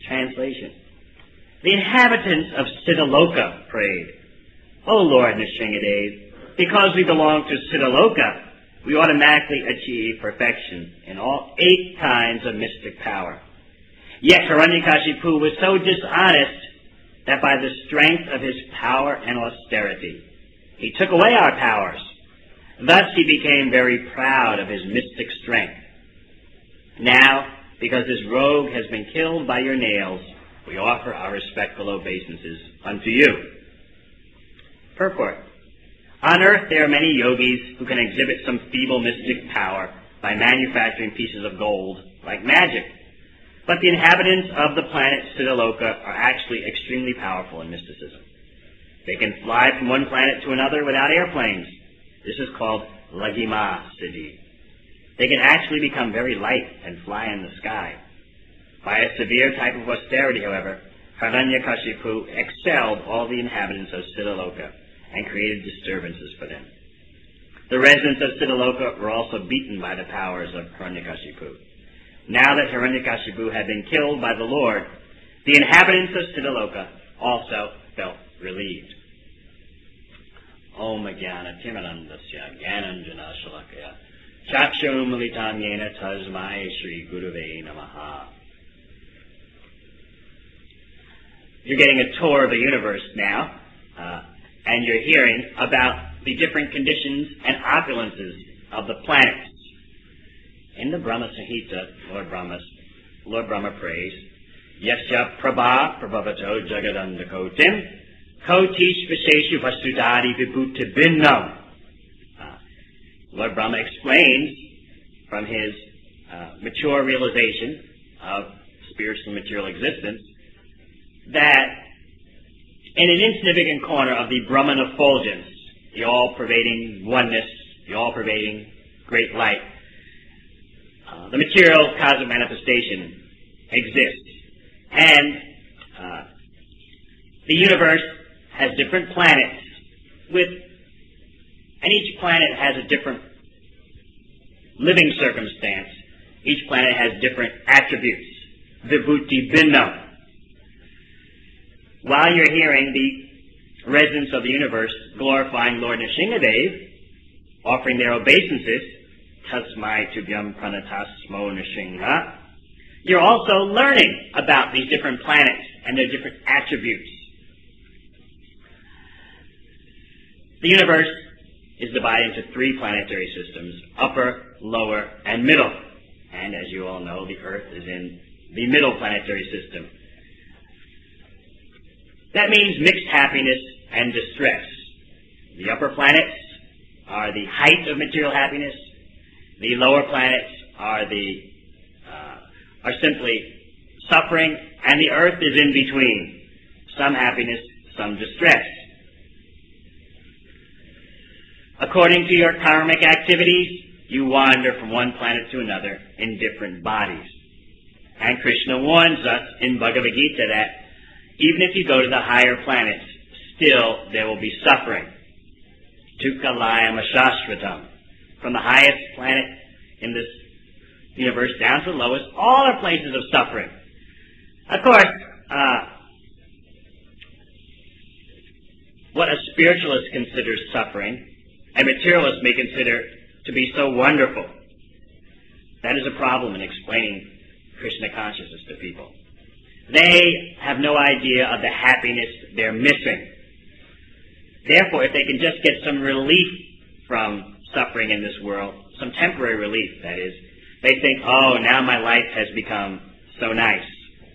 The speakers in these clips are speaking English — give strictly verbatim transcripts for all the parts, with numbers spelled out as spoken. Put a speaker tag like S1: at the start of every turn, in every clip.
S1: Translation. The inhabitants of Siddhaloka prayed, O Lord Nrsingadev, because we belong to Siddhaloka, we automatically achieve perfection in all eight kinds of mystic power. Yet Hiranyakashipu was so dishonest that by the strength of his power and austerity, he took away our powers. Thus he became very proud of his mystic strength. Now, because this rogue has been killed by your nails, we offer our respectful obeisances unto you. Purport. On earth there are many yogis who can exhibit some feeble mystic power by manufacturing pieces of gold, like magic. But the inhabitants of the planet Siddhaloka are actually extremely powerful in mysticism. They can fly from one planet to another without airplanes. This is called Laghima Siddhi. They can actually become very light and fly in the sky. By a severe type of austerity, however, Hiranyakashipu excelled all the inhabitants of Siddhaloka and created disturbances for them. The residents of Siddhaloka were also beaten by the powers of Hiranyakashipu. Now that Hiranyakashipu had been killed by the Lord, the inhabitants of Siddhaloka also felt relieved. Om Jnana Timirandasya Jnananjana Shalakaya Chakshum Militam Yena Tasmai Shri Gurave Namaha. You're getting a tour of the universe now, uh, and you're hearing about the different conditions and opulences of the planets. In the Brahma Samhita, Lord Brahma, Lord Brahma prays, Yasya Prabha Prabhavato Jagadandakotim Kotish Visheshu Vasudari Vibhuti Binnam. Lord Brahma explains from his uh, mature realization of spiritual and material existence that in an insignificant corner of the Brahman effulgence, the all-pervading oneness, the all-pervading great light, uh, the material cosmic manifestation exists. And uh, the universe has different planets with, and each planet has a different living circumstance. Each planet has different attributes. Vibhuti Binnam. While you're hearing the residents of the universe glorifying Lord Nrsingadev, offering their obeisances, Tasmai Tubhyam Pranatasmo Nrsinga, you're also learning about these different planets and their different attributes. The universe is divided into three planetary systems, upper, lower, and middle. And as you all know, the Earth is in the middle planetary system. That means mixed happiness and distress. The upper planets are the height of material happiness. The lower planets are the uh, are simply suffering, and the Earth is in between. Some happiness, some distress. According to your karmic activities, you wander from one planet to another in different bodies. And Krishna warns us in Bhagavad Gita that even if you go to the higher planets, still there will be suffering. Tukkalayam Ashashvatam. From the highest planet in this universe down to the lowest, all are places of suffering. Of course, uh, what a spiritualist considers suffering, a materialist may consider to be so wonderful. That is a problem in explaining Krishna consciousness to people. They have no idea of the happiness they're missing. Therefore, if they can just get some relief from suffering in this world, some temporary relief, that is, they think, oh, now my life has become so nice.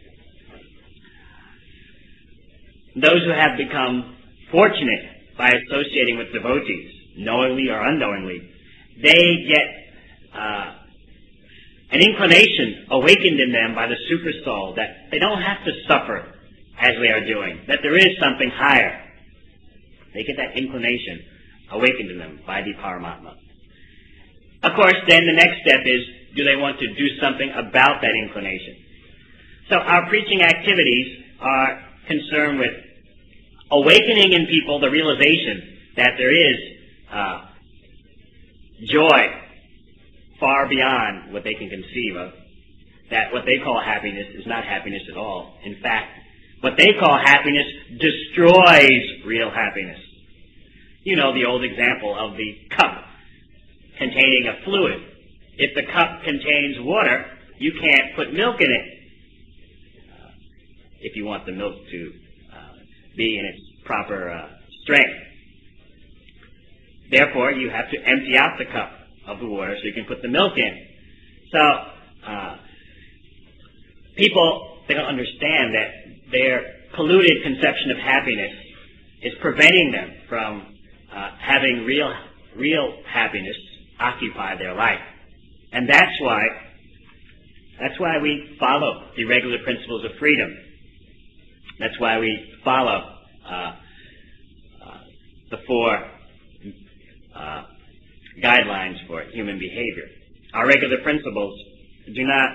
S1: Those who have become fortunate by associating with devotees, knowingly or unknowingly, they get uh, an inclination awakened in them by the super soul that they don't have to suffer as they are doing, that there is something higher. They get that inclination awakened in them by the Paramatma. Of course, then the next step is, do they want to do something about that inclination? So our preaching activities are concerned with awakening in people the realization that there is uh, joy far beyond what they can conceive of. that what they call happiness is not happiness at all. In fact, what they call happiness destroys real happiness. You know the old example of the cup containing a fluid. If the cup contains water, you can't put milk in it uh, if you want the milk to uh, be in its proper uh, strength. Therefore, you have to empty out the cup of the water so you can put the milk in. So, uh, people, they don't understand that their polluted conception of happiness is preventing them from uh, having real, real happiness occupy their life. And that's why, that's why we follow the regular principles of freedom. That's why we follow uh, uh, the four uh, guidelines for human behavior. Our regular principles do not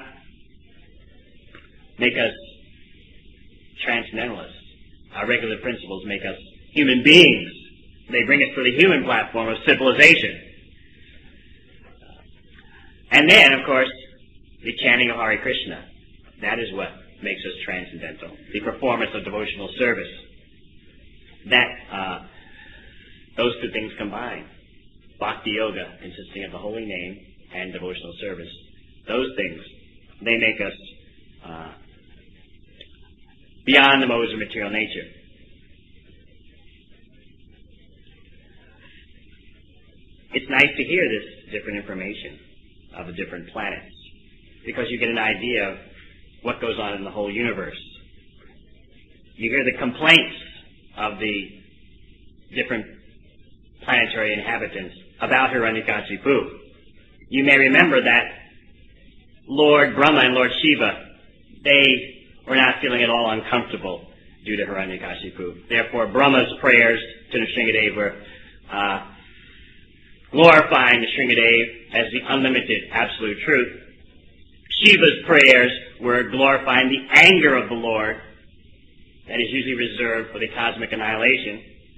S1: make us transcendentalists. Our regular principles make us human beings. They bring us to the human platform of civilization. And then, of course, the chanting of Hare Krishna. That is what makes us transcendental. The performance of devotional service. That, uh, those two things combined. Bhakti Yoga, consisting of the holy name and devotional service. Those things, they make us uh, beyond the modes of material nature. It's nice to hear this different information of the different planets, because you get an idea of what goes on in the whole universe. You hear the complaints of the different planetary inhabitants about Hiranyakashipu. You may remember that Lord Brahma and Lord Shiva, they were not feeling at all uncomfortable due to Hiranyakashipu. Therefore, Brahma's prayers to Nrsingadev were uh, glorifying Nrsingadev as the unlimited absolute truth. Shiva's prayers were glorifying the anger of the Lord that is usually reserved for the cosmic annihilation.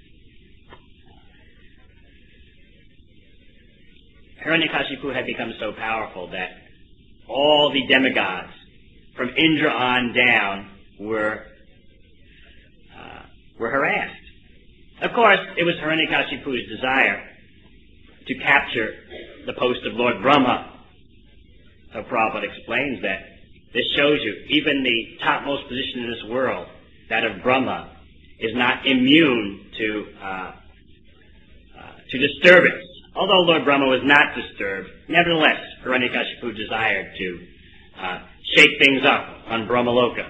S1: Hiranyakashipu had become so powerful that all the demigods, from Indra on down, were uh, were harassed. Of course, it was Hiranyakashipu's desire to capture the post of Lord Brahma. So Prabhupada explains that this shows you even the topmost position in this world, that of Brahma, is not immune to uh, uh, to disturbance. Although Lord Brahma was not disturbed, nevertheless, Hiranyakashipu desired to uh, shake things up on Brahmaloka.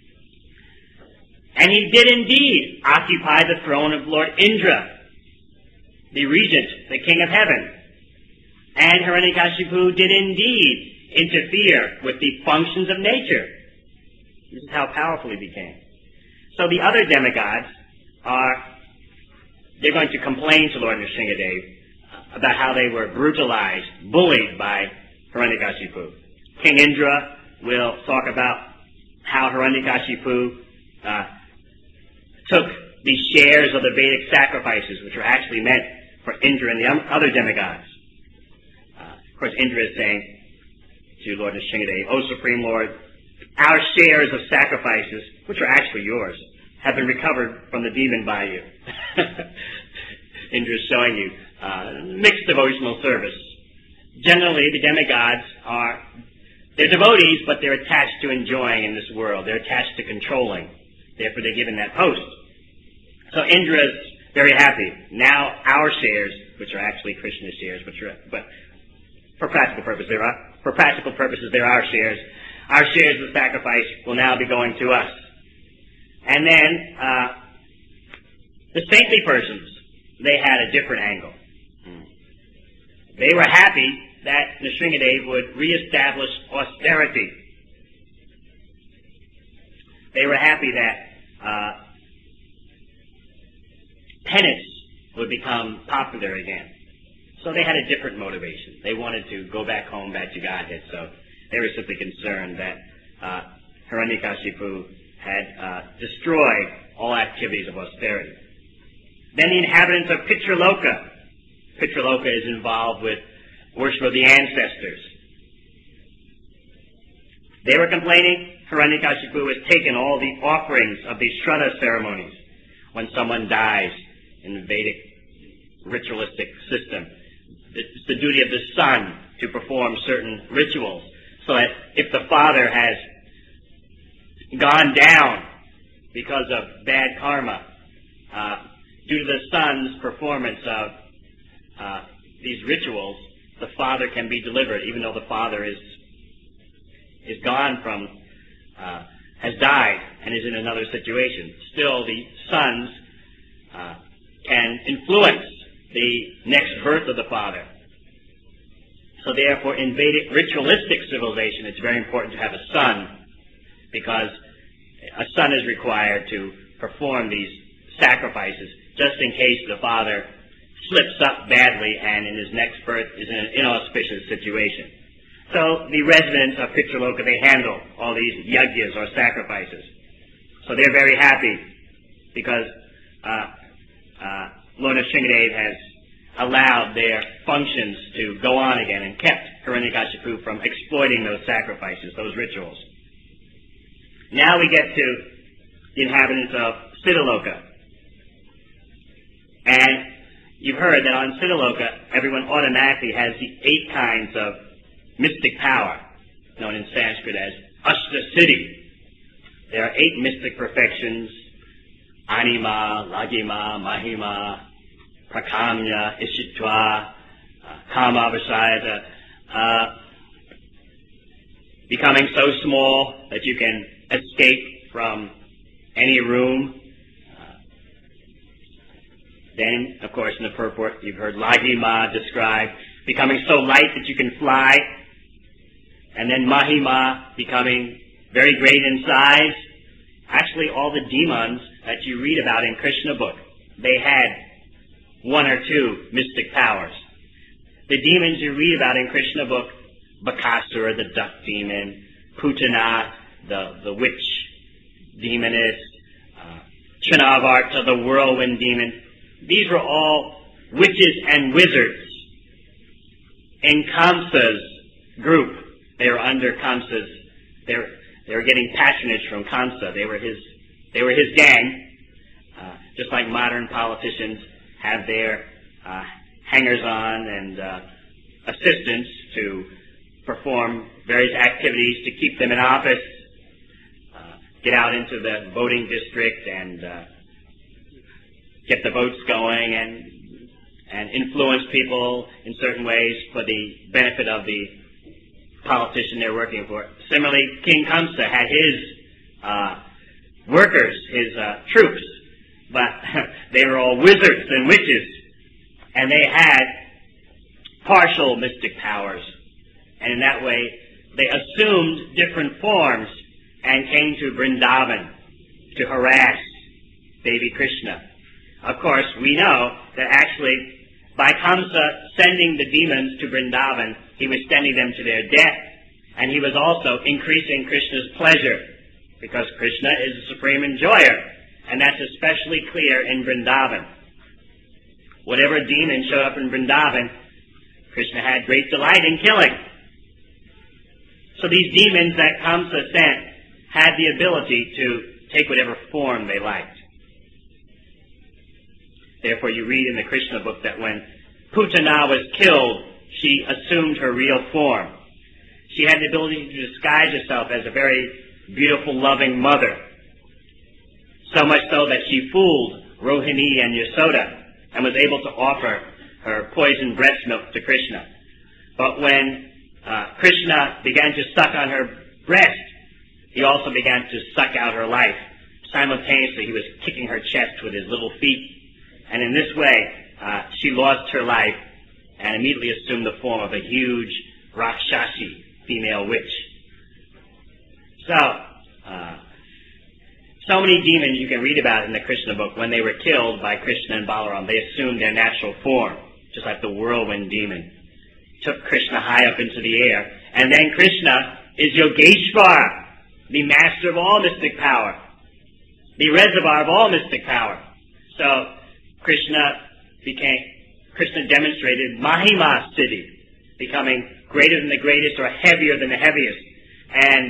S1: And he did indeed occupy the throne of Lord Indra, the regent, the king of heaven. And Hiranyakashipu did indeed interfere with the functions of nature. This is how powerful he became. So the other demigods are, they're going to complain to Lord Nrsingadev about how they were brutalized, bullied by Hiranyakashipu. King Indra will talk about how Hiranyakashipu uh, took the shares of the Vedic sacrifices, which were actually meant for Indra and the other demigods. Uh, of course, Indra is saying to Lord Nrsingadev, "O Supreme Lord, our shares of sacrifices, which are actually yours, have been recovered from the demon by you." Indra is showing you uh, mixed devotional service. Generally, the demigods are, they're devotees, but they're attached to enjoying in this world. They're attached to controlling. Therefore, they're given that post. So Indra's very happy. Now our shares, which are actually Krishna's shares, which are, but for practical purposes, they're our, for practical purposes, they're our shares. Our shares of sacrifice will now be going to us. And then uh, the saintly persons, they had a different angle. They were happy that Nrsingadev would reestablish austerity. They were happy that uh, penance would become popular again. So they had a different motivation. They wanted to go back home, back to Godhead. So they were simply concerned that uh, Hiranyakashipu had uh, destroyed all activities of austerity. Then the inhabitants of Pitraloka. Pitraloka is involved with worship of the ancestors. They were complaining. Hiranyakashipu has taken all the offerings of the Shraddha ceremonies when someone dies in the Vedic ritualistic system. It's the duty of the son to perform certain rituals, so that if the father has gone down because of bad karma, uh, due to the son's performance of uh, these rituals, the father can be delivered, even though the father is is gone from, uh, has died and is in another situation. Still, the sons uh, can influence the next birth of the father. So therefore, in Vedic ritualistic civilization, it's very important to have a son, because a son is required to perform these sacrifices, just in case the father slips up badly and in his next birth is in an inauspicious situation. So the residents of Pitraloka, they handle all these yagyas or sacrifices. So they're very happy because uh, uh, Lord Nrsimhadev has allowed their functions to go on again and kept Hiranyakashipu from exploiting those sacrifices, those rituals. Now we get to the inhabitants of Siddhaloka. And you've heard that on Siddhaloka, everyone automatically has the eight kinds of mystic power, known in Sanskrit as Ashtasiddhi. There are eight mystic perfections: Anima, Laghima, Mahima, Prakamya, Ishitva, uh, Kama, Vasayata, uh, becoming so small that you can escape from any room. Uh, then, of course, in the purport, you've heard Laghima described, becoming so light that you can fly. And then Mahima, becoming very great in size. Actually, all the demons that you read about in Krishna book, they had one or two mystic powers. The demons you read about in Krishna book, Bakasura, the duck demon, Putana, the, the witch demoness, uh, Chanavarta, the whirlwind demon, these were all witches and wizards in Kamsa's group. They were under Kamsa's, they were, they were getting patronage from Kamsa. They were his, they were his gang, uh, just like modern politicians have their uh, hangers-on and uh, assistants to perform various activities to keep them in office, uh, get out into the voting district and uh, get the votes going and and influence people in certain ways for the benefit of the politician they're working for. Similarly, King Kamsa had his uh, workers, his uh, troops, but they were all wizards and witches, and they had partial mystic powers. And in that way, they assumed different forms and came to Vrindavan to harass baby Krishna. Of course, we know that actually, by Kamsa sending the demons to Vrindavan, he was sending them to their death. And he was also increasing Krishna's pleasure, because Krishna is the supreme enjoyer. And that's especially clear in Vrindavan. Whatever demon showed up in Vrindavan, Krishna had great delight in killing. So these demons that Kamsa sent had the ability to take whatever form they liked. Therefore, you read in the Krishna book that when Putana was killed, she assumed her real form. She had the ability to disguise herself as a very beautiful, loving mother. So much so that she fooled Rohini and Yasoda and was able to offer her poisoned breast milk to Krishna. But when uh, Krishna began to suck on her breast, he also began to suck out her life. Simultaneously, he was kicking her chest with his little feet. And in this way, uh, she lost her life and immediately assumed the form of a huge Rakshasi, female witch. So, uh, so many demons you can read about in the Krishna book, when they were killed by Krishna and Balaram, they assumed their natural form, just like the whirlwind demon. Took Krishna high up into the air. And then Krishna is Yogeshwara, the master of all mystic power, the reservoir of all mystic power. So, Krishna became, Krishna demonstrated Mahima Siddhi, becoming greater than the greatest or heavier than the heaviest. And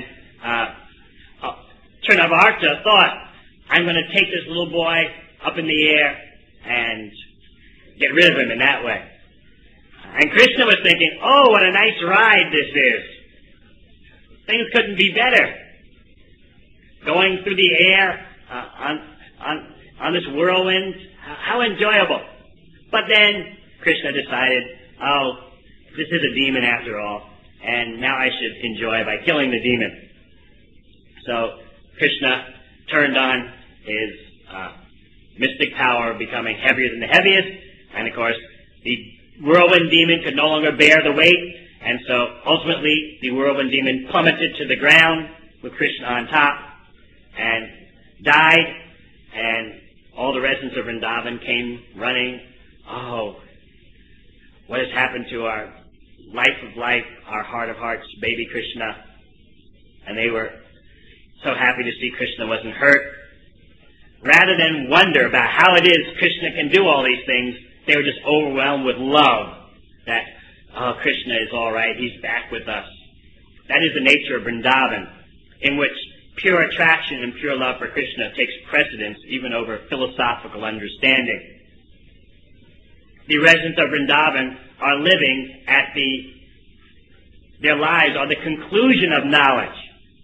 S1: uh, uh, Trinavarta thought, I'm going to take this little boy up in the air and get rid of him in that way. And Krishna was thinking, oh, what a nice ride this is. Things couldn't be better. Going through the air uh, on, on, on this whirlwind, how enjoyable. But then Krishna decided, oh, this is a demon after all, and now I should enjoy by killing the demon. So Krishna turned on his uh, mystic power, becoming heavier than the heaviest, and of course the whirlwind demon could no longer bear the weight, and so ultimately the whirlwind demon plummeted to the ground with Krishna on top and died, and all the residents of Vrindavan came running. Oh, what has happened to our life of life, our heart of hearts, baby Krishna? And they were so happy to see Krishna wasn't hurt. Rather than wonder about how it is Krishna can do all these things, they were just overwhelmed with love that, oh, Krishna is all right, he's back with us. That is the nature of Vrindavan, in which pure attraction and pure love for Krishna takes precedence even over philosophical understanding. The residents of Vrindavan are living at the, their lives are the conclusion of knowledge.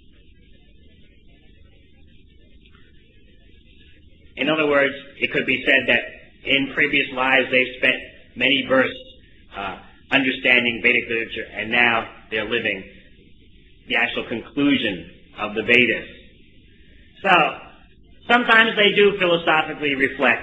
S1: In other words, it could be said that in previous lives they've spent many births uh, understanding Vedic literature, and now they're living the actual conclusion of the Vedas. So, sometimes they do philosophically reflect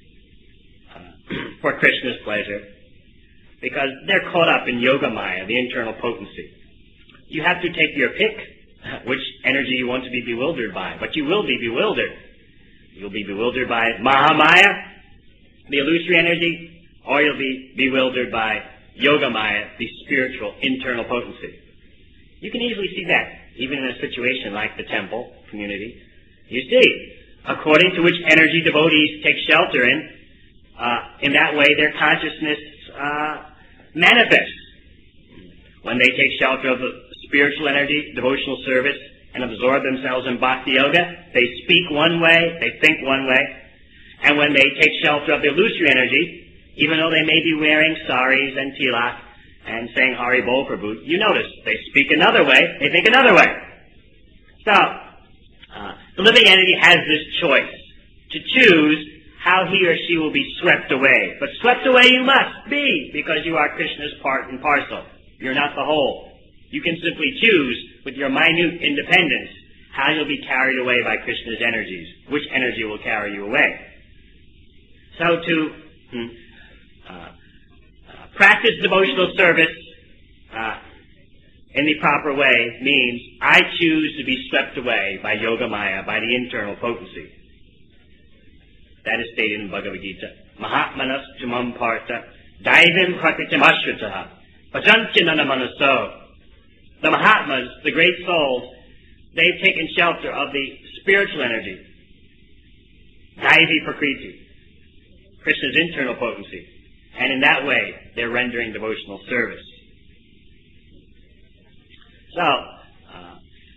S1: uh, for Krishna's pleasure, because they're caught up in Yoga Maya, the internal potency. You have to take your pick which energy you want to be bewildered by, but you will be bewildered. You'll be bewildered by Mahamaya, the illusory energy, or you'll be bewildered by Yoga Maya, the spiritual internal potency. You can easily see that, even in a situation like the temple community. You see, according to which energy devotees take shelter in, uh, in that way their consciousness uh, manifests. When they take shelter of the spiritual energy, devotional service, and absorb themselves in bhakti yoga, they speak one way, they think one way. And when they take shelter of the illusory energy, even though they may be wearing saris and tilak and saying Hari Bol Prabhu, you notice they speak another way, they think another way. So, uh, the living entity has this choice to choose how he or she will be swept away. But swept away you must be, because you are Krishna's part and parcel. You're not the whole. You can simply choose, with your minute independence, how you'll be carried away by Krishna's energies, which energy will carry you away. So to hmm, uh, uh, practice devotional service uh, in the proper way means I choose to be swept away by Yoga Maya, by the internal potency. That is stated in Bhagavad Gita. Mahatmanas tumam parta daivim prakritim ashritaha pajanchinana manaso. The Mahatmas, the great souls, they've taken shelter of the spiritual energy, Daivi Prakriti, Krishna's internal potency, and in that way they're rendering devotional service. So, uh,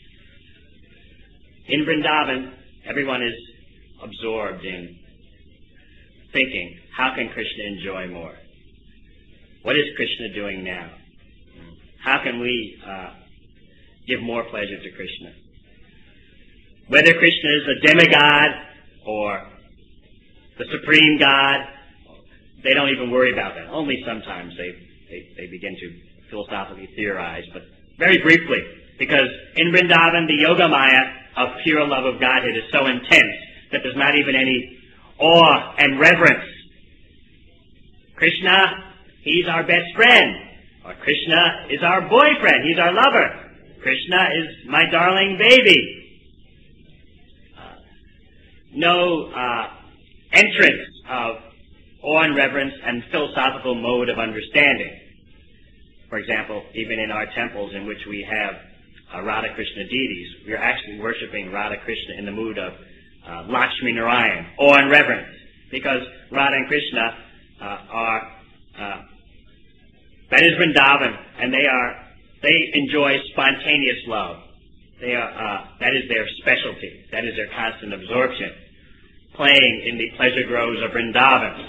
S1: in Vrindavan, everyone is absorbed in thinking, how can Krishna enjoy more? What is Krishna doing now? How can we uh, give more pleasure to Krishna? Whether Krishna is a demigod or the supreme God, they don't even worry about that. Only sometimes they, they, they begin to philosophically theorize, but very briefly, because in Vrindavan the Yoga Maya of pure love of Godhead is so intense that there's not even any awe and reverence. Krishna, he's our best friend. Or Krishna is our boyfriend. He's our lover. Krishna is my darling baby. Uh, no uh, entrance of awe and reverence and philosophical mode of understanding. For example, even in our temples in which we have uh, Radha Krishna deities, we are actually worshiping Radha Krishna in the mood of uh, Lakshmi Narayan, awe and reverence, because Radha and Krishna uh, are uh, that is Vrindavan, and they are they enjoy spontaneous love. They are, uh, that is their specialty. That is their constant absorption. Playing in the pleasure groves of Vrindavan.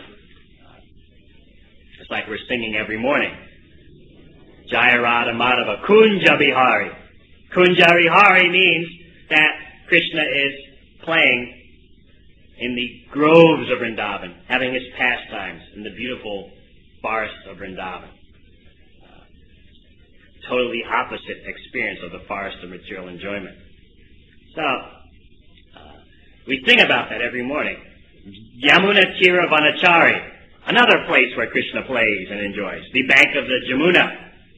S1: It's like we're singing every morning. Jaya Radha Madhava Kunja Vihari. Kunja Vihari means that Krishna is playing in the groves of Vrindavan, having his pastimes in the beautiful forests of Vrindavan. Uh, totally opposite experience of the forest of material enjoyment. So, uh, we sing about that every morning. Yamuna Tira Vanachari, another place where Krishna plays and enjoys, the bank of the Jamuna.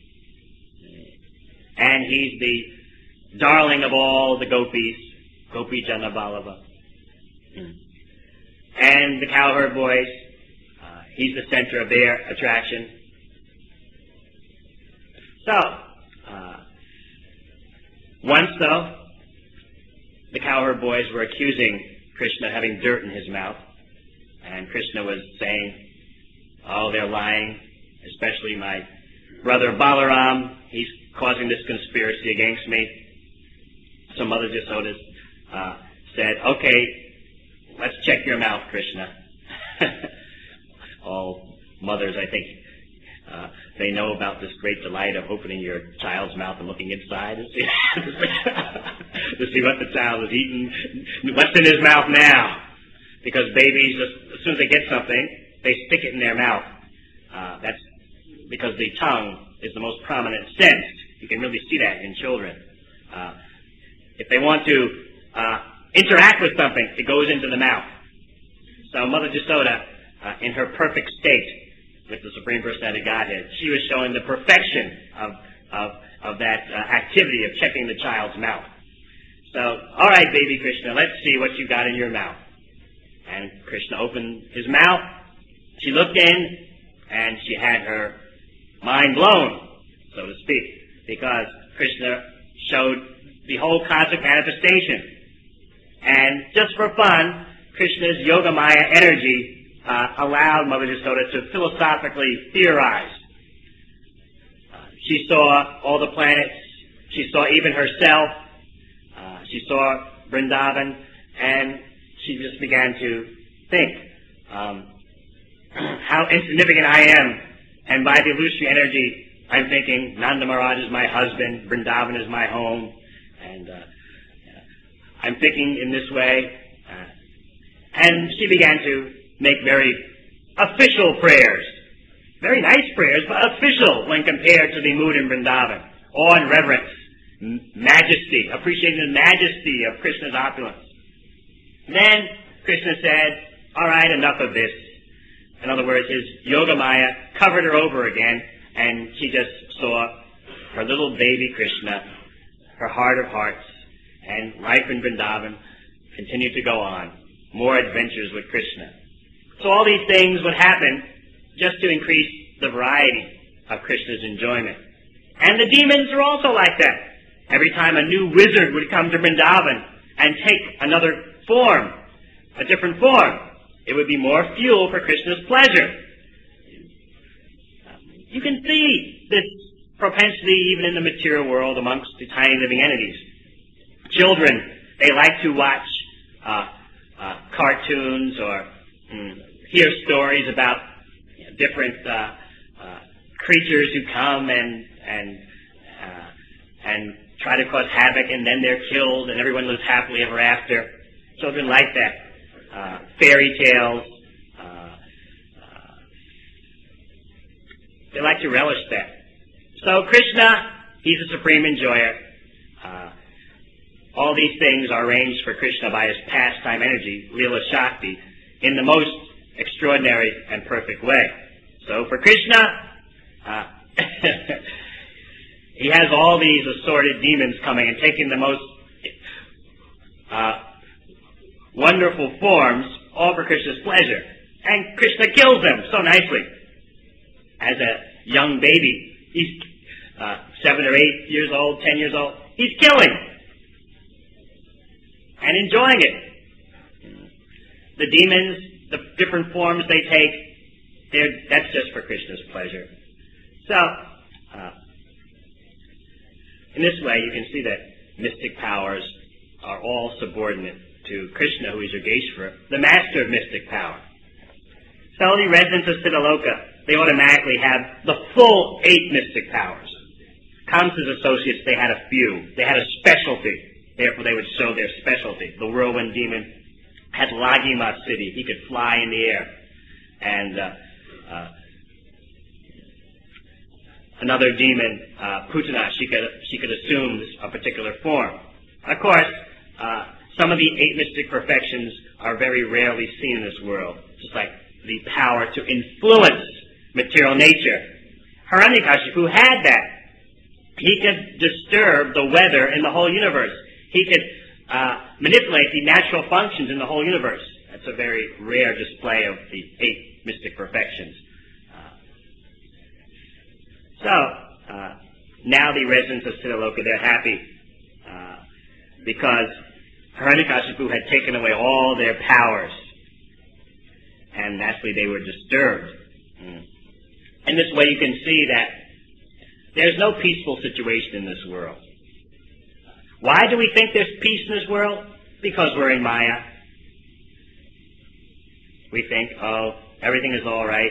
S1: And he's the darling of all the gopis, Gopi Jana Vallabha. Mm. And the cowherd boys, uh, he's the center of their attraction. So, uh, once though, the cowherd boys were accusing Krishna of having dirt in his mouth. And Krishna was saying, oh, they're lying, especially my brother Balaram. He's causing this conspiracy against me. So Mother Jasoda uh, said, okay, let's check your mouth, Krishna. All mothers, I think, uh, they know about this great delight of opening your child's mouth and looking inside and see, to see what the child is eating, what's in his mouth now. Because babies, as soon as they get something, they stick it in their mouth. Uh, that's because the tongue is the most prominent sense. You can really see that in children. Uh, if they want to uh, interact with something, it goes into the mouth. So Mother Jasoda, uh, in her perfect state with the Supreme Personality of Godhead, she was showing the perfection of of, of that uh, activity of checking the child's mouth. So, all right, baby Krishna, let's see what you got in your mouth. And Krishna opened his mouth. She looked in, and she had her mind blown, so to speak, because Krishna showed the whole cosmic manifestation. And just for fun, Krishna's Yogamaya energy uh, allowed Mother Jasoda to philosophically theorize. Uh, she saw all the planets. She saw even herself. Uh, she saw Vrindavan, and she just began to think um, how insignificant I am. And by the illusory energy, I'm thinking Nanda Maharaj is my husband, Vrindavan is my home, and uh, I'm thinking in this way. Uh, and she began to make very official prayers. Very nice prayers, but official when compared to the mood in Vrindavan. Awe and reverence, m- majesty, appreciating the majesty of Krishna's opulence. Then Krishna said, all right, enough of this. In other words, his Yogamaya covered her over again, and she just saw her little baby Krishna, her heart of hearts, and life in Vrindavan continued to go on. More adventures with Krishna. So all these things would happen just to increase the variety of Krishna's enjoyment. And the demons are also like that. Every time a new wizard would come to Vrindavan and take another form, a different form, it would be more fuel for Krishna's pleasure. You can see this propensity even in the material world amongst the tiny living entities. Children, they like to watch uh, uh, cartoons or mm, hear stories about you know, different uh, uh, creatures who come and and uh, and try to cause havoc, and then they're killed, and everyone lives happily ever after. Children like that. Uh, fairy tales. Uh, uh, they like to relish that. So Krishna, he's a supreme enjoyer. Uh, all these things are arranged for Krishna by his pastime energy, Lila Shakti, in the most extraordinary and perfect way. So for Krishna, uh, he has all these assorted demons coming and taking the most uh, wonderful forms, all for Krishna's pleasure. And Krishna kills them so nicely. As a young baby, he's uh, seven or eight years old, ten years old, he's killing and enjoying it. The demons, the different forms they take, they're, that's just for Krishna's pleasure. So, uh, in this way, you can see that mystic powers are all subordinate to Krishna, who is Yogeshvara, the master of mystic power. So the residents of Siddhaloka, they automatically have the full eight mystic powers. Kamsa's associates, they had a few. They had a specialty. Therefore, they would show their specialty. The whirlwind demon had Laghima city. He could fly in the air. And uh, uh, another demon, uh, Putana, she could, she could assume a particular form. Of course, uh, some of the eight mystic perfections are very rarely seen in this world, just like the power to influence material nature. Hiranyakashipu had that. He could disturb the weather in the whole universe. He could uh, manipulate the natural functions in the whole universe. That's a very rare display of the eight mystic perfections. Uh, so, uh, now the residents of Siddhaloka, they're happy uh, because Hiranyakashipu had taken away all their powers. And naturally they were disturbed. Mm. In this way you can see that there's no peaceful situation in this world. Why do we think there's peace in this world? Because we're in Maya. We think, oh, everything is all right.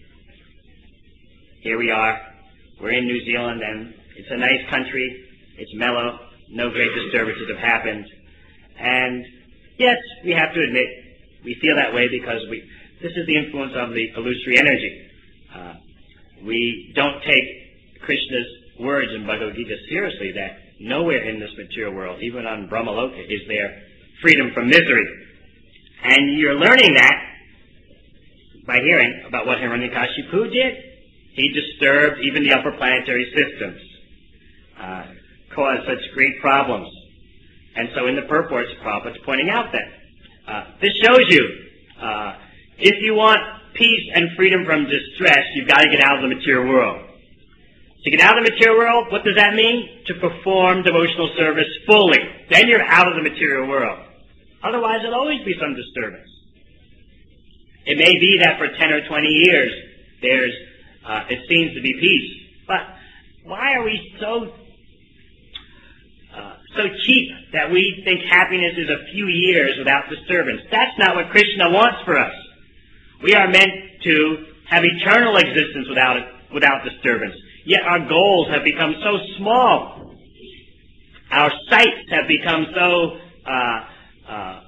S1: Here we are. We're in New Zealand, and it's a nice country. It's mellow. No great disturbances have happened. And yes, we have to admit, we feel that way because we. This is the influence of the illusory energy. Uh, we don't take Krishna's words in Bhagavad Gita seriously, that nowhere in this material world, even on Brahmaloka, is there freedom from misery. And you're learning that by hearing about what Hiranyakashipu did. He disturbed even the upper planetary systems, uh, caused such great problems. And so in the purports, Prabhupada's pointing out that uh, this shows you uh, if you want peace and freedom from distress, you've got to get out of the material world. To get out of the material world, what does that mean? To perform devotional service fully. Then you're out of the material world. Otherwise, there'll always be some disturbance. It may be that for ten or twenty years, there's, uh, it seems to be peace. But why are we so, uh, so cheap that we think happiness is a few years without disturbance? That's not what Krishna wants for us. We are meant to have eternal existence without, without disturbance. Yet our goals have become so small. Our sights have become so uh, uh,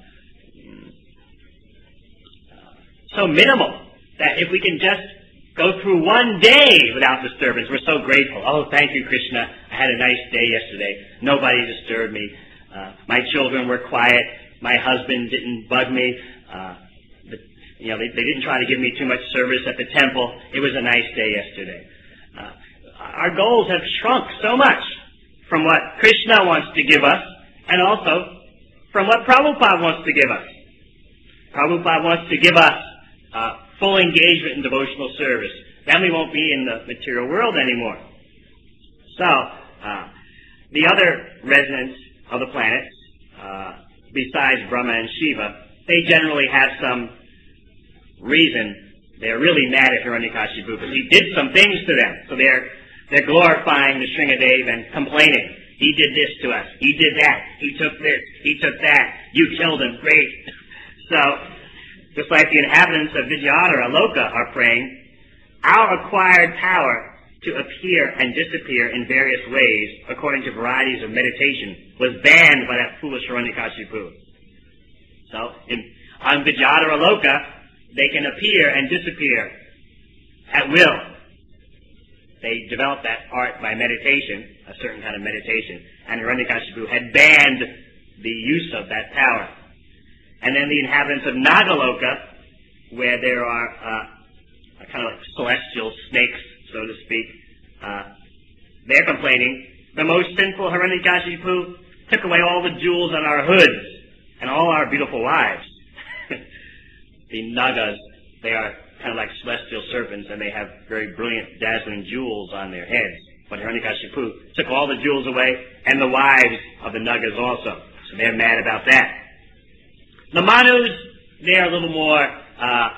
S1: so minimal that if we can just go through one day without disturbance, we're so grateful. Oh, thank you, Krishna. I had a nice day yesterday. Nobody disturbed me. Uh, my children were quiet. My husband didn't bug me. Uh, the, you know, they, they didn't try to give me too much service at the temple. It was a nice day yesterday. Uh, Our goals have shrunk so much from what Krishna wants to give us and also from what Prabhupada wants to give us. Prabhupada wants to give us uh, full engagement in devotional service. Then we won't be in the material world anymore. So, uh, the other residents of the planets, uh, besides Brahma and Shiva, they generally have some reason. They're really mad at Hiranyakashipu because he did some things to them. So they're They're glorifying the Shringadev and complaining. He did this to us. He did that. He took this. He took that. You killed him. Great. So, just like the inhabitants of Vidyadhara Aloka are praying, our acquired power to appear and disappear in various ways, according to varieties of meditation, was banned by that foolish Hiranyakashipu. So, in, on Vidyadhara Aloka, they can appear and disappear at will. They developed that art by meditation, a certain kind of meditation, and Hiranyakashipu had banned the use of that power. And then the inhabitants of Nagaloka, where there are uh, kind of like celestial snakes, so to speak, uh, they're complaining. The most sinful Hiranyakashipu took away all the jewels on our hoods and all our beautiful wives. The Nagas, they are kind of like celestial serpents, and they have very brilliant, dazzling jewels on their heads. But Hiranyakashipu took all the jewels away, and the wives of the Nagas also. So they're mad about that. The Manus, they're a little more, uh,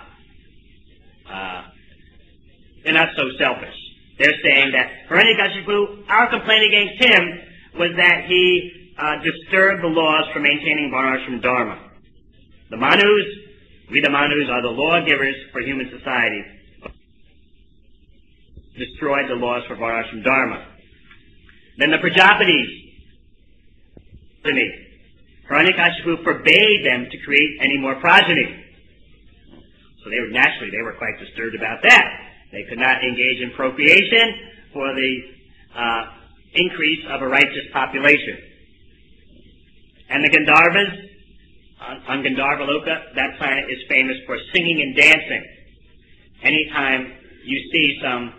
S1: uh, they're not so selfish. They're saying that Hiranyakashipu, our complaint against him was that he uh, disturb the laws for maintaining Varnashram Dharma. The Manus, we the Manus are the lawgivers for human society. Destroyed the laws for Varnashram Dharma. Then the Prajapatis, Hiranyakashipu forbade them to create any more progeny. So they were, naturally, they were quite disturbed about that. They could not engage in procreation for the uh, increase of a righteous population. And the Gandharvas, on, on Gandharvaloka, that planet is famous for singing and dancing. Anytime you see some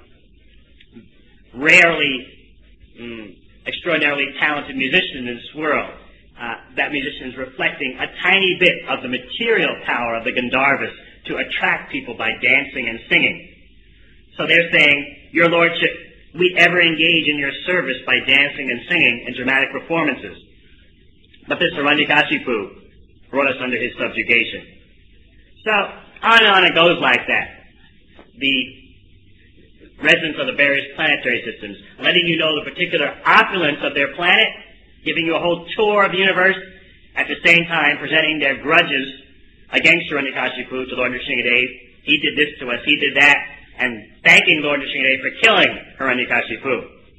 S1: rarely, mm, extraordinarily talented musician in this world, uh, that musician is reflecting a tiny bit of the material power of the Gandharvas to attract people by dancing and singing. So they're saying, Your Lordship, we ever engage in your service by dancing and singing in dramatic performances. But this Hiranyakashipu brought us under his subjugation. So, on and on it goes like that. The residents of the various planetary systems, letting you know the particular opulence of their planet, giving you a whole tour of the universe, at the same time presenting their grudges against Hiranyakashipu to Lord Nrsingadev. He did this to us, he did that, and thanking Lord Nrsingadev for killing Hiranyakashipu.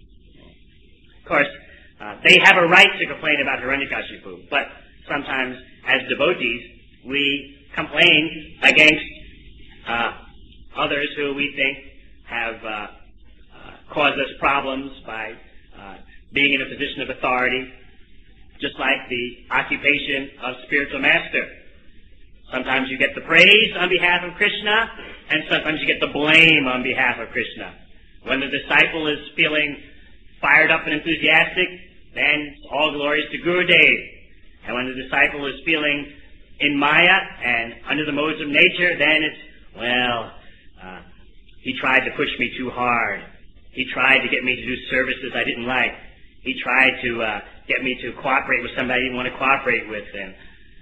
S1: Of course, uh, they have a right to complain about Hiranyakashipu, but sometimes, as devotees, we complain against uh, others who we think have uh, uh, caused us problems by uh, being in a position of authority, just like the occupation of spiritual master. Sometimes you get the praise on behalf of Krishna, and sometimes you get the blame on behalf of Krishna. When the disciple is feeling fired up and enthusiastic, then all glories to Gurudev. And when the disciple is feeling in Maya and under the modes of nature, then it's, well, uh, he tried to push me too hard. He tried to get me to do services I didn't like. He tried to uh, get me to cooperate with somebody I didn't want to cooperate with. And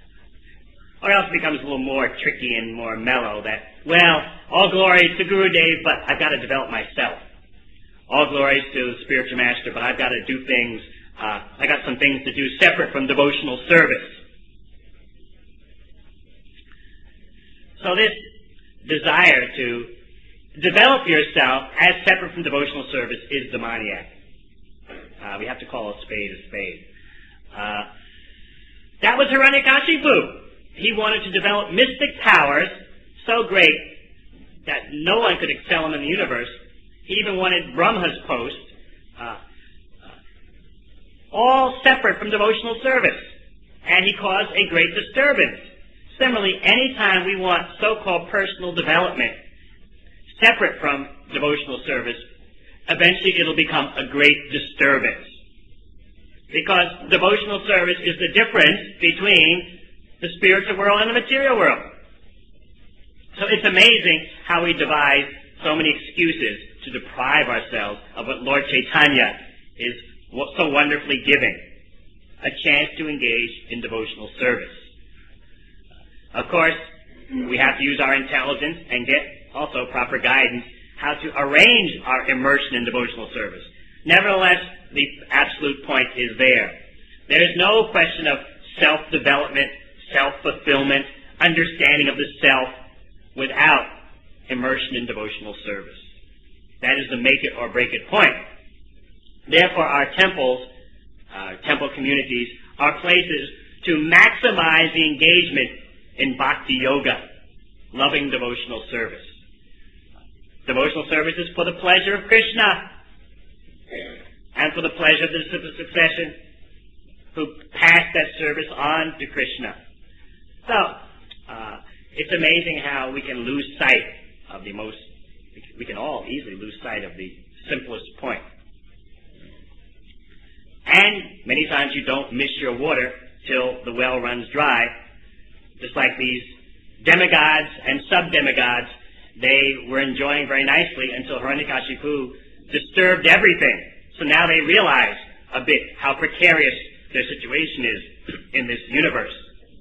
S1: or else it becomes a little more tricky and more mellow that, well, all glories to Gurudev, but I've got to develop myself. All glories to the spiritual master, but I've got to do things, uh, I got some things to do separate from devotional service. So this desire to develop yourself as separate from devotional service is demoniac. Uh, we have to call a spade a spade. Uh, that was Hiranyakashipu. He wanted to develop mystic powers so great that no one could excel him in the universe. He even wanted Brahma's post, uh, uh, all separate from devotional service. And he caused a great disturbance. Similarly, anytime we want so-called personal development separate from devotional service, eventually it'll become a great disturbance. Because devotional service is the difference between the spiritual world and the material world. So it's amazing how we devise so many excuses to deprive ourselves of what Lord Chaitanya is so wonderfully giving, a chance to engage in devotional service. Of course, we have to use our intelligence and get also proper guidance how to arrange our immersion in devotional service. Nevertheless, the absolute point is there. There is no question of self-development, self-fulfillment, understanding of the self without immersion in devotional service. That is the make it or break it point. Therefore, our temples, our temple communities, are places to maximize the engagement in bhakti yoga, loving devotional service. Devotional service is for the pleasure of Krishna and for the pleasure of the succession who pass that service on to Krishna. So, uh, it's amazing how we can lose sight of the most, we can all easily lose sight of the simplest point. And many times you don't miss your water till the well runs dry. Just like these demigods and sub-demigods, they were enjoying very nicely until Hiranyakashipu disturbed everything. So now they realize a bit how precarious their situation is in this universe.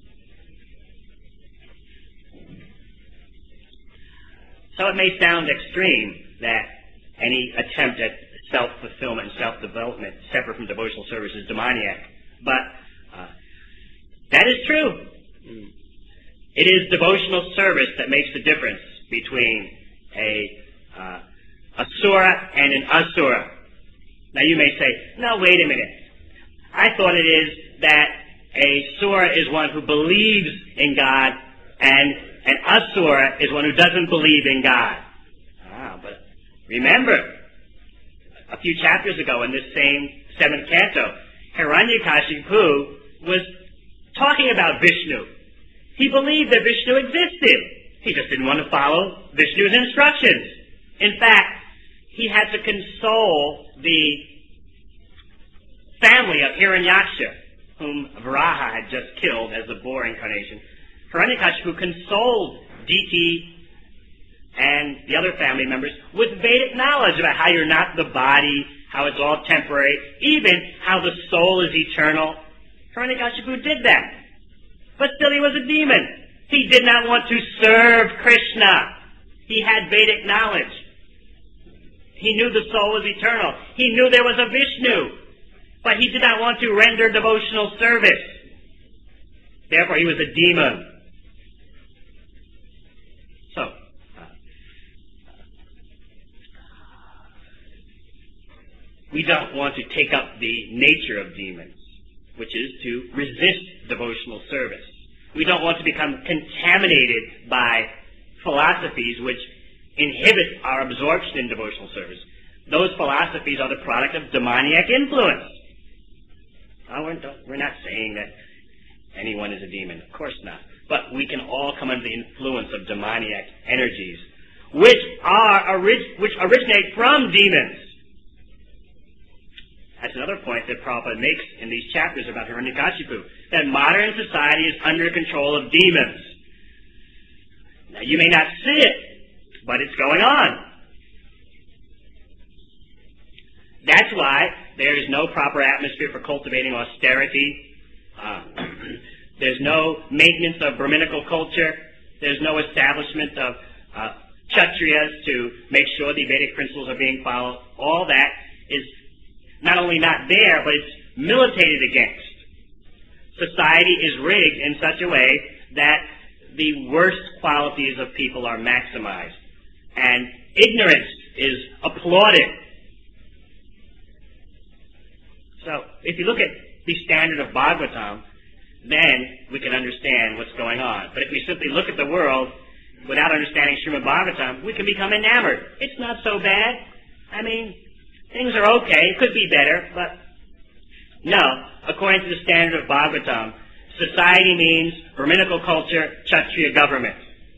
S1: So it may sound extreme that any attempt at self-fulfillment and self-development separate from devotional service is demoniac. but uh, that is true. It is devotional service that makes the difference between a uh, asura and an asura. Now you may say, no, wait a minute. I thought it is that a sura is one who believes in God, and an asura is one who doesn't believe in God. Ah, but remember, a few chapters ago in this same seventh canto, Hiranyakashipu was talking about Vishnu. He believed that Vishnu existed. He just didn't want to follow Vishnu's instructions. In fact, he had to console the family of Hiranyaksha, whom Varaha had just killed as the boar incarnation. Hiranyakashipu consoled Diti and the other family members with Vedic knowledge about how you're not the body, how it's all temporary, even how the soul is eternal. Hiranyakashipu did that. But still he was a demon. He did not want to serve Krishna. He had Vedic knowledge. He knew the soul was eternal. He knew there was a Vishnu. But he did not want to render devotional service. Therefore he was a demon. So, uh, we don't want to take up the nature of demons, which is to resist devotional service. We don't want to become contaminated by philosophies which inhibit our absorption in devotional service. Those philosophies are the product of demoniac influence. Oh, we're, we're not saying that anyone is a demon. Of course not. But we can all come under the influence of demoniac energies, which are orig- which originate from demons. That's another point that Prabhupada makes in these chapters about Hiranyakashipu, that modern society is under control of demons. Now, you may not see it, but it's going on. That's why there is no proper atmosphere for cultivating austerity. Uh, there's no maintenance of Brahminical culture. There's no establishment of uh, Kshatriyas to make sure the Vedic principles are being followed. All that is not only not there, but it's militated against. Society is rigged in such a way that the worst qualities of people are maximized, and ignorance is applauded. So, if you look at the standard of Bhagavatam, then we can understand what's going on. But if we simply look at the world without understanding Srimad Bhagavatam, we can become enamored. It's not so bad. I mean, things are okay. It could be better, but no. According to the standard of Bhagavatam, society means Brahminical culture, Kshatriya government.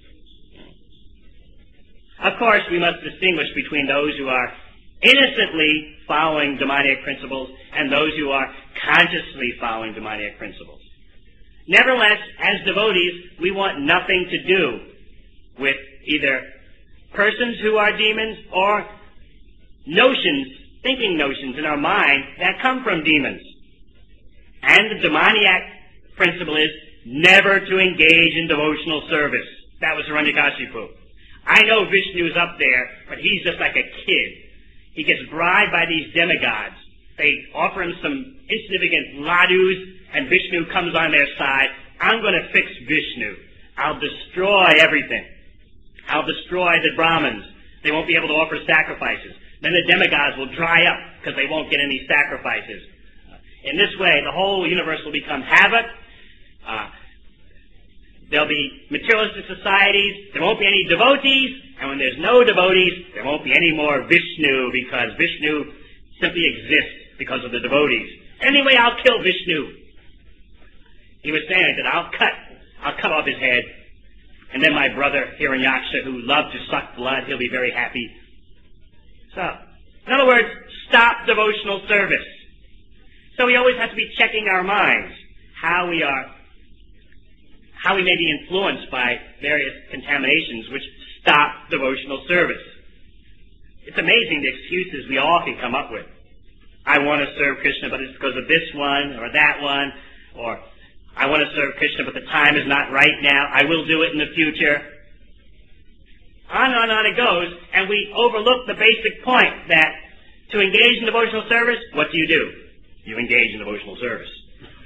S1: Of course, we must distinguish between those who are innocently following demoniac principles and those who are consciously following demoniac principles. Nevertheless, as devotees, we want nothing to do with either persons who are demons or notions, thinking notions in our mind that come from demons. And the demoniac principle is never to engage in devotional service. That was Hiranyakashipu. I know Vishnu's up there, but he's just like a kid. He gets bribed by these demigods. They offer him some insignificant ladus, and Vishnu comes on their side. I'm going to fix Vishnu. I'll destroy everything. I'll destroy the Brahmins. They won't be able to offer sacrifices. Then the demigods will dry up because they won't get any sacrifices. In this way, the whole universe will become havoc. Uh, there'll be materialistic societies. There won't be any devotees. And when there's no devotees, there won't be any more Vishnu, because Vishnu simply exists because of the devotees. Anyway, I'll kill Vishnu. He was saying that I'll cut, I'll cut off his head, and then my brother Hiranyaksha, who loved to suck blood, he'll be very happy. So, in other words, stop devotional service. So we always have to be checking our minds how we are, how we may be influenced by various contaminations which stop devotional service. It's amazing the excuses we all can come up with. I want to serve Krishna, but it's because of this one or that one, or I want to serve Krishna, but the time is not right now. I will do it in the future. On and on and on it goes, and we overlook the basic point that to engage in devotional service, what do you do? You engage in devotional service.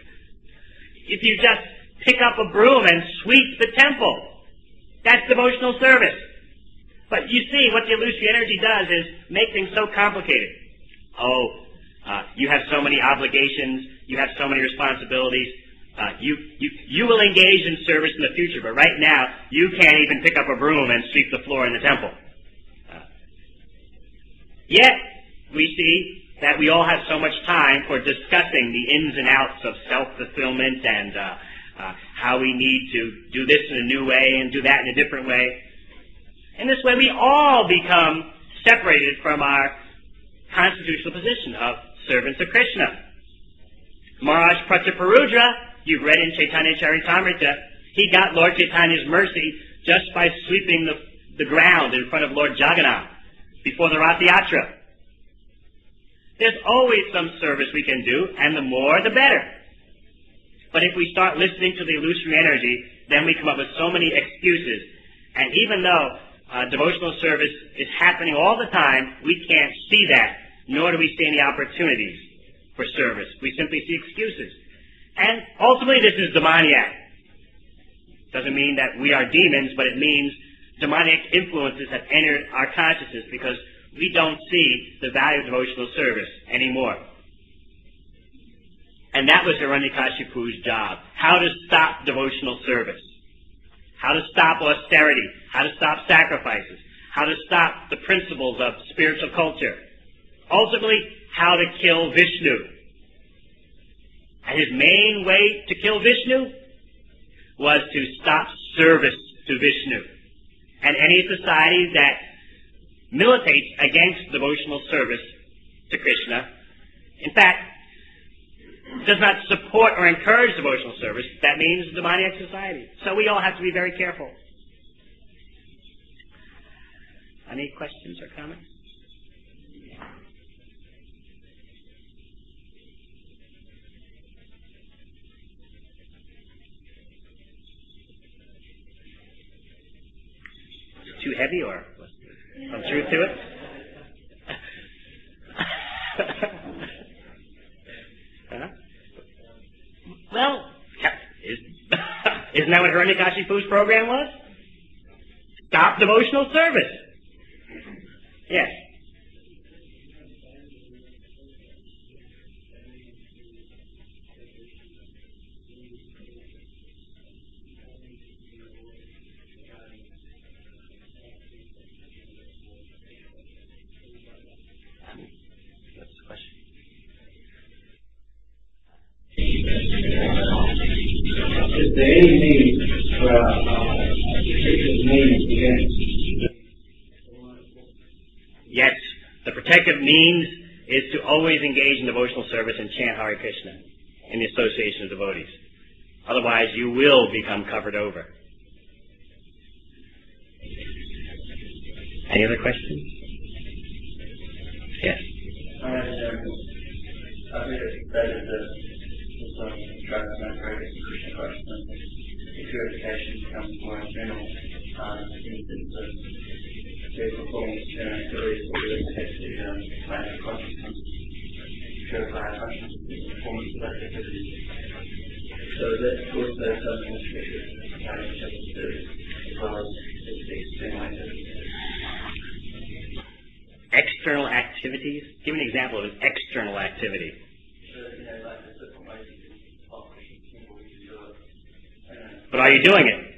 S1: if you just pick up a broom and sweep the temple. That's devotional service. But you see, what the illusory energy does is make things so complicated. Oh, uh, you have so many obligations, you have so many responsibilities, uh, you, you, you will engage in service in the future, but right now, you can't even pick up a broom and sweep the floor in the temple. Uh, yet, we see that we all have so much time for discussing the ins and outs of self-fulfillment and uh, uh, how we need to do this in a new way and do that in a different way. In this way, we all become separated from our constitutional position of servants of Krishna. Maharaj Prataparudra, you've read in Chaitanya Charitamrita, he got Lord Chaitanya's mercy just by sweeping the, the ground in front of Lord Jagannath before the Rath Yatra. There's always some service we can do, and the more, the better. But if we start listening to the illusory energy, then we come up with so many excuses. And even though uh, devotional service is happening all the time, we can't see that, nor do we see any opportunities for service. We simply see excuses. And ultimately, this is demoniac. Doesn't mean that we are demons, but it means demonic influences have entered our consciousness because we don't see the value of devotional service anymore. And that was Hiranyakashipu's job. How to stop devotional service. How to stop austerity. How to stop sacrifices. How to stop the principles of spiritual culture. Ultimately, how to kill Vishnu. And his main way to kill Vishnu was to stop service to Vishnu. And any society that militates against devotional service to Krishna, in fact, does not support or encourage devotional service, that means demoniac society. So we all have to be very careful. Any questions or comments? Too heavy or some truth to it? huh? Well, is, isn't that what Hiranyakashipu's program was? Stop devotional service. Yes.
S2: Is there any need for uh, protective means against?
S1: Yes, the protective means is to always engage in devotional service and chant Hare Krishna in the association of devotees. Otherwise, you will become covered over. Any other questions? Yes.
S2: I think it's better to try to make progress in Krishna consciousness. If purification becomes more internal, um, in the spiritual forms, you know, the reason we really have to um, make consciousness, purify our consciousness, the performance of activity. So that's also something which we should do, because it's the external activity.
S1: External activities? Give me an example of an external activity.
S2: So, you know, like there's different ways you can talk to people, you can do it.
S1: But are you doing it?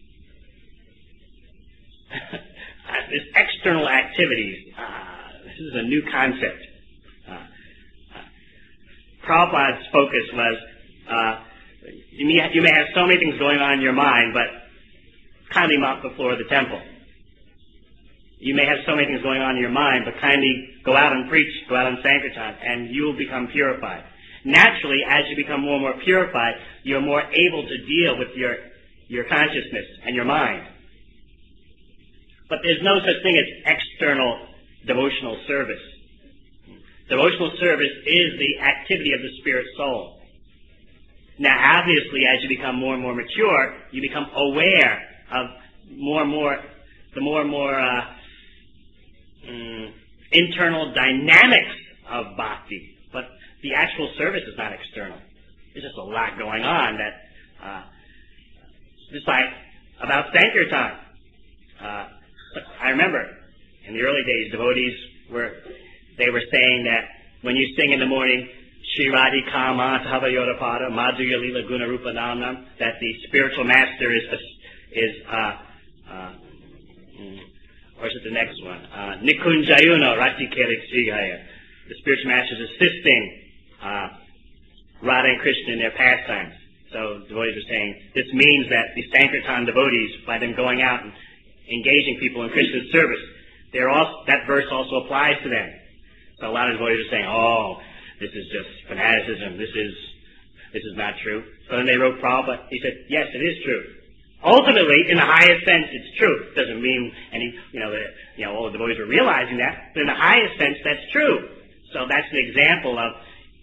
S1: This external activities, uh, this is a new concept. Uh, uh, Prabhupada's focus was, uh, you, may, you may have so many things going on in your mind, but kindly mop the floor of the temple. You may have so many things going on in your mind, but kindly go out and preach, go out and Sankirtan, and you will become purified. Naturally, as you become more and more purified, you're more able to deal with your, your consciousness and your mind. But there's no such thing as external devotional service. Devotional service is the activity of the spirit soul. Now, obviously, as you become more and more mature, you become aware of more and more, the more and more uh, mm, internal dynamics of bhakti. But the actual service is not external. there's just a lot going on that, uh, just like about Sankirtan. Uh, I remember in the early days, devotees were, they were saying that when you sing in the morning, Shri Radhika Madhava Yodapada Madhurya Lila Guna Rupa Namnam, that the spiritual master is, is, uh, uh, or is it the next one? Uh, Nikunjayuno Rati Kelik Srigaya. The spiritual master is assisting, uh, Radha and Krishna in their pastimes. So devotees are saying, this means that the Sankirtan devotees, by them going out and engaging people in Krishna's service, they're also, that verse also applies to them. So a lot of devotees are saying, oh, this is just fanaticism, this is, this is not true. So then they wrote Prabhupada, he said, yes, it is true. Ultimately, in the highest sense, it's true. It doesn't mean any, you know, that, you know, all the devotees are realizing that, but in the highest sense, that's true. So that's an example of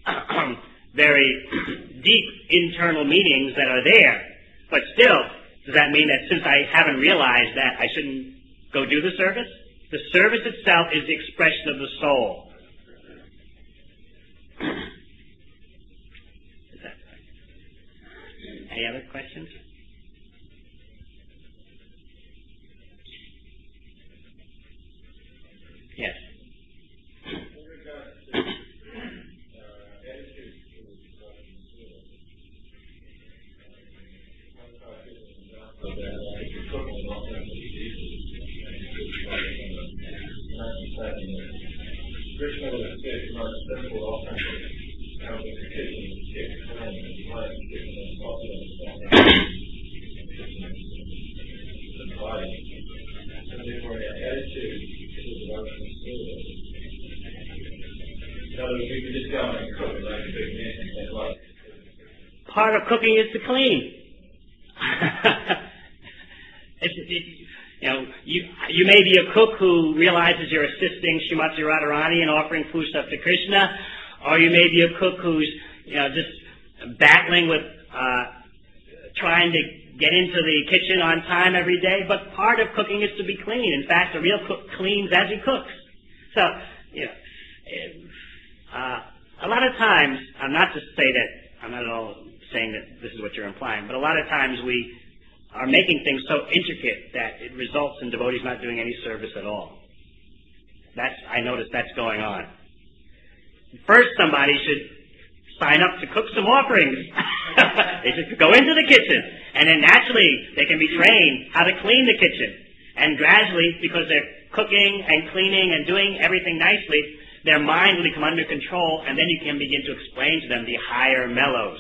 S1: very deep internal meanings that are there. But still, does that mean that since I haven't realized that, I shouldn't go do the service? The service itself is the expression of the soul. Is that right? Any other questions? Yes.
S3: Krishna was the most simple offering out of the kitchen, kept clean, and tried to keep them popular and fighting. So therefore our attitude to the devotional service. In other words, we could just go and cook and make a big mess and say, well,
S1: part of cooking is to clean. it's, it, you know, you you may be a cook who realizes you're assisting Srimati Radharani in offering food stuff to Krishna, or you may be a cook who's, you know, just battling with uh, trying to get into the kitchen on time every day. But part of cooking is to be clean. In fact, a real cook cleans as he cooks. So, you know, uh, a lot of times, I'm not to say that I'm not at all saying that this is what you're implying, but a lot of times we are making things so intricate that it results in devotees not doing any service at all. That's, I notice that's going on. First, somebody should sign up to cook some offerings. They should go into the kitchen, and then naturally they can be trained how to clean the kitchen. And gradually, because they're cooking and cleaning and doing everything nicely, their mind will become under control, and then you can begin to explain to them the higher mellows.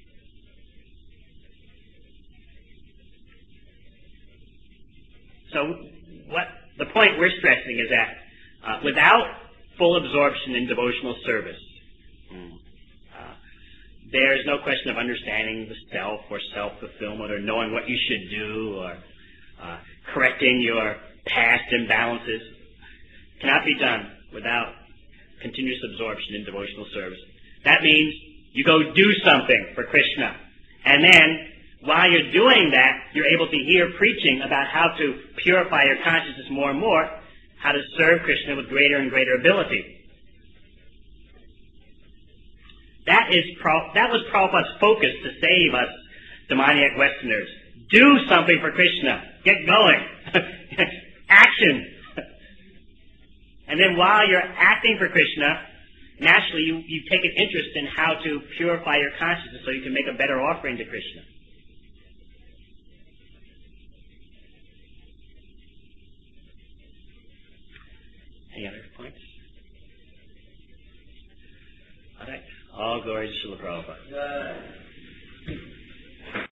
S1: So what the point we're stressing is that uh, without full absorption in devotional service, uh, there's no question of understanding the self or self-fulfillment or knowing what you should do or uh, correcting your past imbalances. It cannot be done without continuous absorption in devotional service. That means you go do something for Krishna, and then while you're doing that, you're able to hear preaching about how to purify your consciousness more and more, how to serve Krishna with greater and greater ability. That is that was Prabhupada's focus to save us demoniac Westerners. Do something for Krishna. Get going. Action. And then while you're acting for Krishna, naturally you, you take an interest in how to purify your consciousness so you can make a better offering to Krishna. Any other points? All right. All glory to Srila Prabhupada.